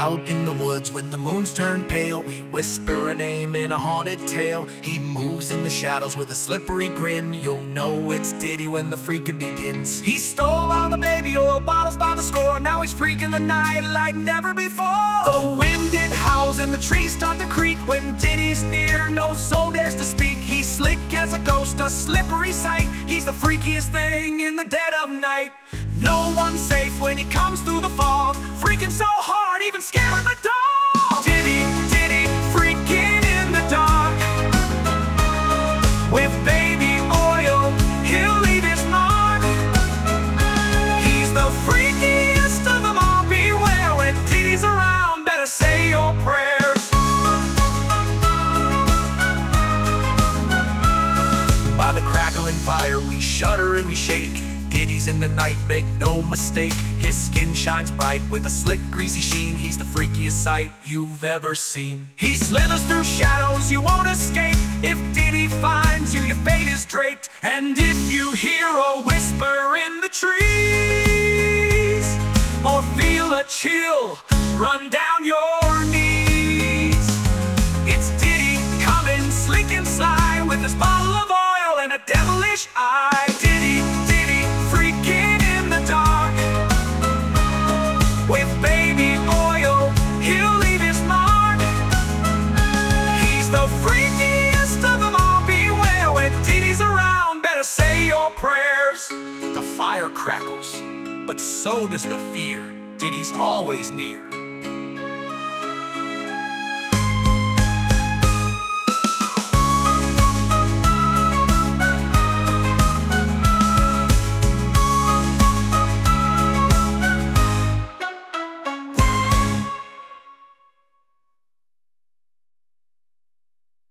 Out in the woods when the moon's turned pale, we whisper a name in a haunted tale. He moves in the shadows with a slippery grin. You'll know it's Diddy when the freaking begins. He stole all the baby oil bottles by the score. Now he's freaking the night like never before. The wind it howls and the trees start to creak. When Diddy's near, no soul dares to speak. He's slick as a ghost, a slippery sight. He's the freakiest thing in the dead of night. No one's safe when he comes through the fog, freaking so hard, even scaring the dog. Diddy, Diddy, freaking in the dark. With baby oil, he'll leave his mark. He's the freakiest of them all. Beware when Diddy's around, better say your prayers. By the crackling fire, we shudder and we shake. Diddy's in the night, make no mistake. His skin shines bright with a slick, greasy sheen. He's the freakiest sight you've ever seen. He slithers through shadows, you won't escape. If Diddy finds you, your fate is draped. And if you hear a whisper in the trees, or feel a chill run down your knees, it's Diddy coming slick and sly, with his bottle of oil and a devilish eye. Diddy, Diddy, freaking in the dark. With baby oil, he'll leave his mark. He's the freakiest of them all. Beware when Diddy's around, better say your prayers. The fire crackles, but so does the fear. Diddy's always near.